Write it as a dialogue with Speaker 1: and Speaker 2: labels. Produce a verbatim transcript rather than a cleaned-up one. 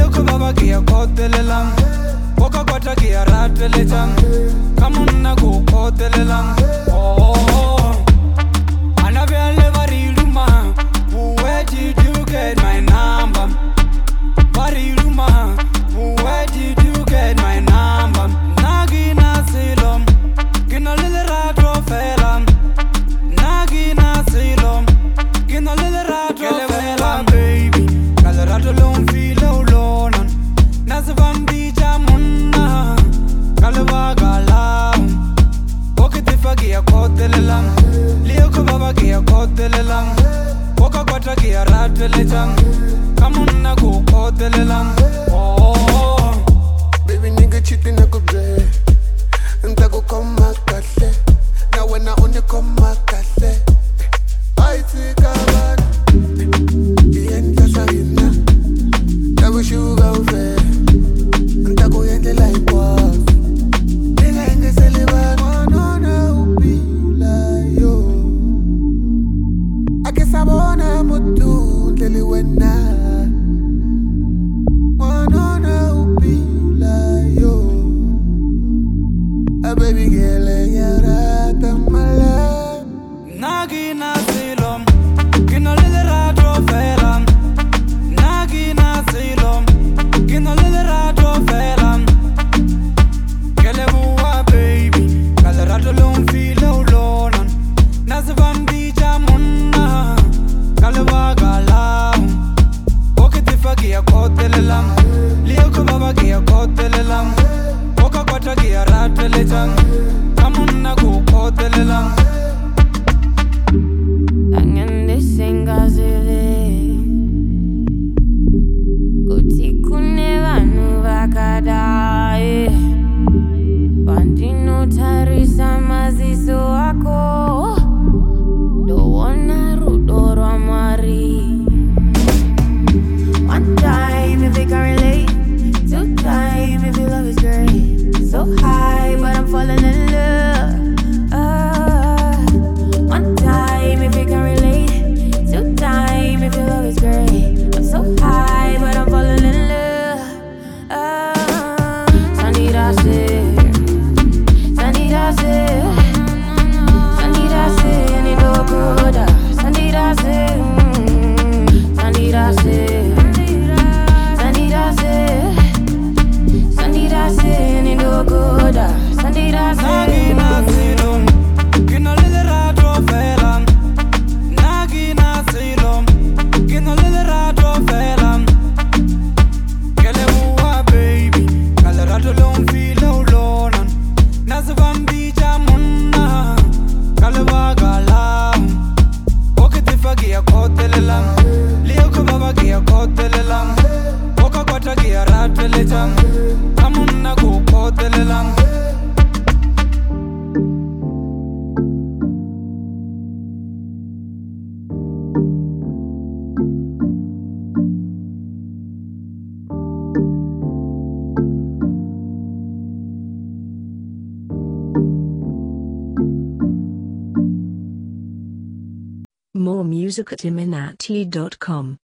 Speaker 1: Leo ko baba kia kotelelang Boka kwata kia ratelechang Kamuna ko kotelelang Oh Anabele variluma Where did you get my number? Variluma Where did you get my number? Nagi nasilom Gina lele rato felam Nagi nasilom Gina lele rato felam Baby Kala rato lom filo lonan Nasibam di jamuna Kala wagalam Boka tifagia kotelelang Leo ko baba kia kotelelang Boka kwata kia ratelechang Kamuna ko kotelelang Oh
Speaker 2: Baby nigga cheating I go break And I go come back kahle Now when I only come back kahle I take a bad The end just a hinna That we should go fair And I go end like what Nigga in the celibat One no be like yo I guess I wanna mutu Lili wena One no be like yo A baby girl ya rata mala
Speaker 1: Nagi nasilom Gina lele rato felam Nagi nasilom Gina lele rato felam Kelebuwa baby Kala rato lom filo lonan Nasibam di jamuna Kala wagalam Boka tifagia kotelelang Leo ko baba kia kotelelang Boka kwata kia ratelechang Kamuna ko kotelelang
Speaker 3: Tangan desengazele Kuti kune vanu vakadai Pandino tarisa maziso ako Doona rudo ramari One time if it can relate Two time if your love is great So high but I'm falling in love uh, One time if it can relate Two time if your love is great I'm so high but I'm falling in love uh, Sanira se Sanira se Sanira se Ni do goda Sanira se Sanira se Sanira se Sanira se Ni do goda Sanira
Speaker 1: Nagi
Speaker 3: se
Speaker 1: nasilom Gina lele rato felam Nagi nasilom Gina lele rato felam Kelebuwa baby Kala rato lom filo lonan Nasibam di jamuna Kala wagalam Boka tifagia kotelelang Leo ko baba kia kotelelang Boka kwata kia ratelechang Kamuna ko kotelelang
Speaker 4: More music at iminati dot com.